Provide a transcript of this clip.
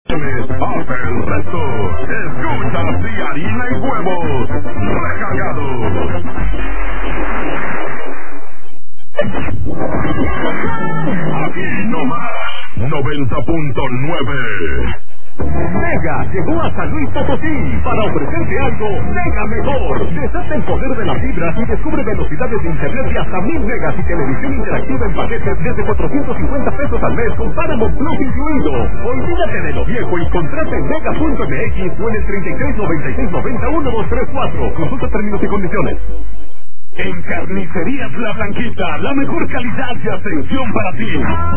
Haz el resto. Escuchas de harina y huevos recargados. Aquí nomás 90.9. Mega llegó a San Luis Potosí para ofrecerte algo mega mejor. Desata el poder de la fibra y descubre velocidades de internet de hasta 1000 megas y televisión interactiva en paquetes desde 450 pesos al mes con Paramount Plus incluido. Olvídate de lo viejo y contrata en mega.mx o en el 3396901234. Consulta términos y condiciones. En Carnicerías La Blanquita, la mejor calidad y atención para ti.